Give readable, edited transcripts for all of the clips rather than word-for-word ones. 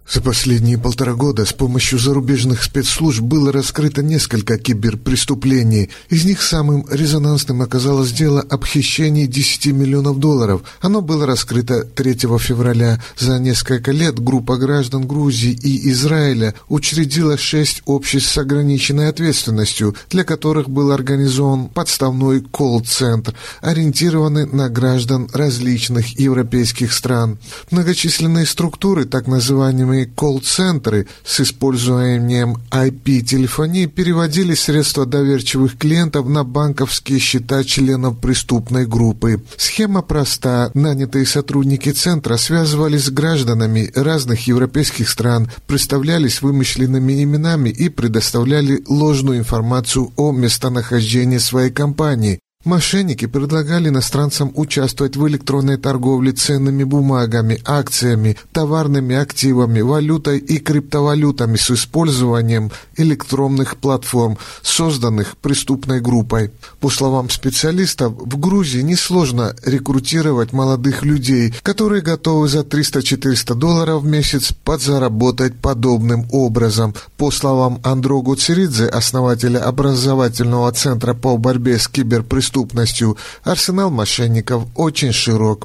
За последние 1,5 года с помощью зарубежных спецслужб было раскрыто несколько киберпреступлений. Из них самым резонансным оказалось дело об хищении $10 миллионов. Оно было раскрыто 3 февраля. За несколько лет группа граждан Грузии и Израиля учредила 6 обществ с ограниченной ответственностью, для которых был организован подставной колл-центр, ориентированный на граждан различных европейских стран. Многочисленные структуры, так называемые колл-центры с использованием IP-телефонии, переводили средства доверчивых клиентов на банковские счета членов преступной группы. Схема проста. Нанятые сотрудники центра связывались с гражданами разных европейских стран, представлялись вымышленными именами и предоставляли ложную информацию о местонахождении своей компании. Мошенники предлагали иностранцам участвовать в электронной торговле ценными бумагами, акциями, товарными активами, валютой и криптовалютами с использованием электронных платформ, созданных преступной группой. По словам специалистов, в Грузии несложно рекрутировать молодых людей, которые готовы за $300-400 в месяц подзаработать подобным образом. По словам Андро Гуцеридзе, основателя образовательного центра по борьбе с киберпреступностью, арсенал мошенников очень широк.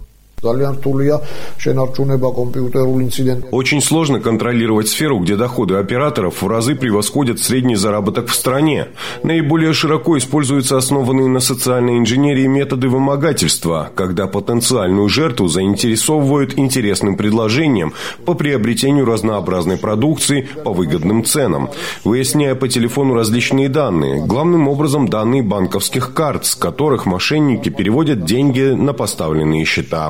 Очень сложно контролировать сферу, где доходы операторов в разы превосходят средний заработок в стране. Наиболее широко используются основанные на социальной инженерии методы вымогательства, когда потенциальную жертву заинтересовывают интересным предложением по приобретению разнообразной продукции по выгодным ценам, выясняя по телефону различные данные, главным образом данные банковских карт, с которых мошенники переводят деньги на поставленные счета.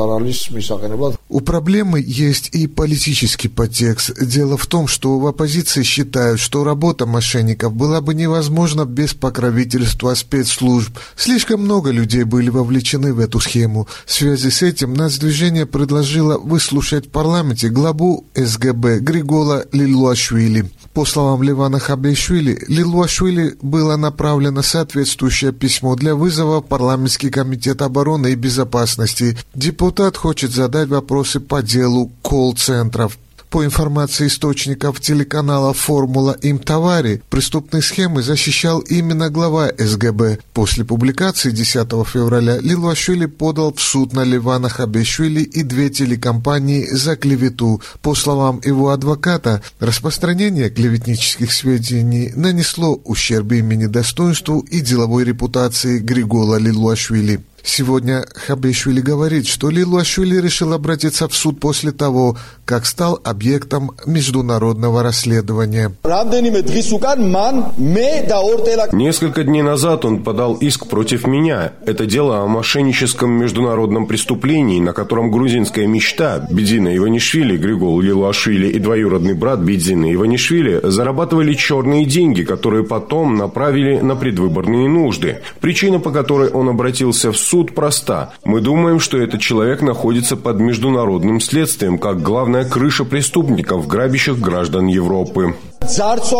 У проблемы есть и политический подтекст. Дело в том, что в оппозиции считают, что работа мошенников была бы невозможна без покровительства спецслужб. Слишком много людей были вовлечены в эту схему. В связи с этим нацдвижение предложило выслушать в парламенте главу СГБ Григола Лилуашвили. По словам Левана Хабешвили, Лилуашвили было направлено соответствующее письмо для вызова в парламентский комитет обороны и безопасности. Депутат хочет задать вопросы по делу колл-центров. По информации источников телеканала «Формула Имтавари», преступные схемы защищал именно глава СГБ. После публикации 10 февраля Лилуашвили подал в суд на Левана Хабешвили и 2 телекомпании за клевету. По словам его адвоката, распространение клеветнических сведений нанесло ущерб имени, достоинству и деловой репутации Григола Лилуашвили. Сегодня Хабешвили говорит, что Лилуашвили решил обратиться в суд после того, как стал объектом международного расследования. Несколько дней назад он подал иск против меня. Это дело о мошенническом международном преступлении, на котором грузинская мечта Бедзина Иванишвили, Григол Лилуашвили и двоюродный брат Бедзина Иванишвили зарабатывали черные деньги, которые потом направили на предвыборные нужды. Причина, по которой он обратился в суд, проста. Мы думаем, что этот человек находится под международным следствием, как главная крыша преступников, грабящих граждан Европы. В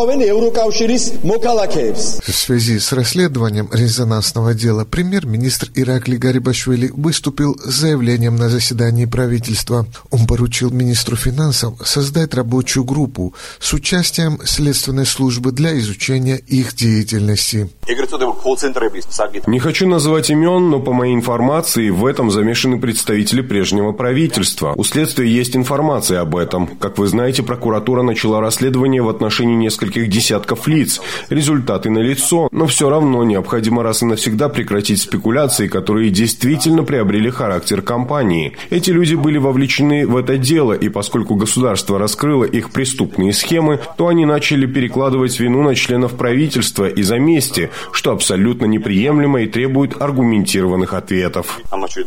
связи с расследованием резонансного дела премьер-министр Иракли Гарибашвили выступил с заявлением на заседании правительства. Он поручил министру финансов создать рабочую группу с участием следственной службы для изучения их деятельности. Не хочу называть имен, но по моей информации в этом замешаны представители прежнего правительства. У следствия есть информация об этом. Как вы знаете, прокуратура начала расследование в отношении нескольких десятков лиц. Результаты налицо, но все равно необходимо раз и навсегда прекратить спекуляции, которые действительно приобрели характер кампании. Эти люди были вовлечены в это дело, и поскольку государство раскрыло их преступные схемы, то они начали перекладывать вину на членов правительства из-за мести, что абсолютно неприемлемо и требует аргументированных ответов.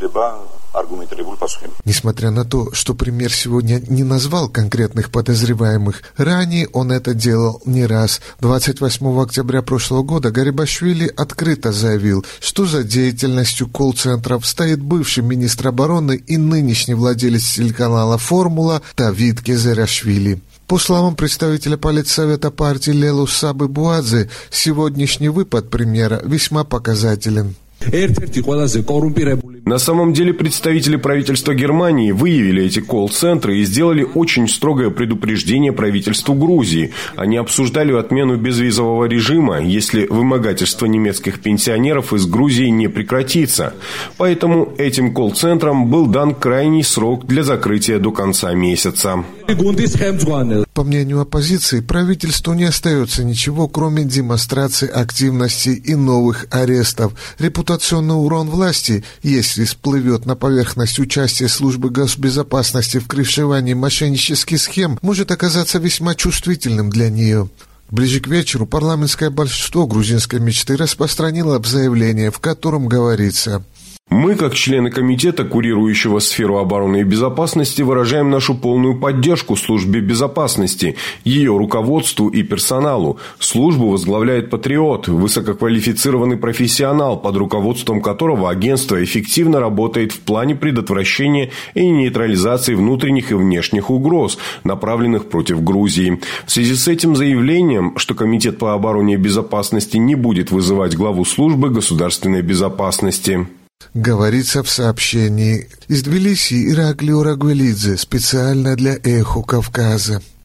Несмотря на то, что премьер сегодня не назвал конкретных подозреваемых, ранее он это делал не раз. 28 октября прошлого года Гарибашвили открыто заявил, что за деятельностью колл-центров стоит бывший министр обороны и нынешний владелец телеканала «Формула» Давид Кезерашвили. По словам представителя политсовета партии Лелу Сабы Буадзе, сегодняшний выпад премьера весьма показателен. На самом деле представители правительства Германии выявили эти колл-центры и сделали очень строгое предупреждение правительству Грузии. Они обсуждали отмену безвизового режима, если вымогательство немецких пенсионеров из Грузии не прекратится. Поэтому этим колл-центрам был дан крайний срок для закрытия до конца месяца. По мнению оппозиции, правительству не остается ничего, кроме демонстрации активности и новых арестов. Репутационный урон власти, если всплывет на поверхность участие службы госбезопасности в крышевании мошеннических схем, может оказаться весьма чувствительным для нее. Ближе к вечеру парламентское большинство грузинской мечты распространило заявление, в котором говорится: Мы, как члены комитета, курирующего сферу обороны и безопасности, выражаем нашу полную поддержку службе безопасности, ее руководству и персоналу. Службу возглавляет патриот, высококвалифицированный профессионал, под руководством которого агентство эффективно работает в плане предотвращения и нейтрализации внутренних и внешних угроз, направленных против Грузии. В связи с этим заявлением, что Комитет по обороне и безопасности не будет вызывать главу службы государственной безопасности. Говорится в сообщении. Из Тбилиси Ираклий Рагвелидзе, специально для «Эхо Кавказа».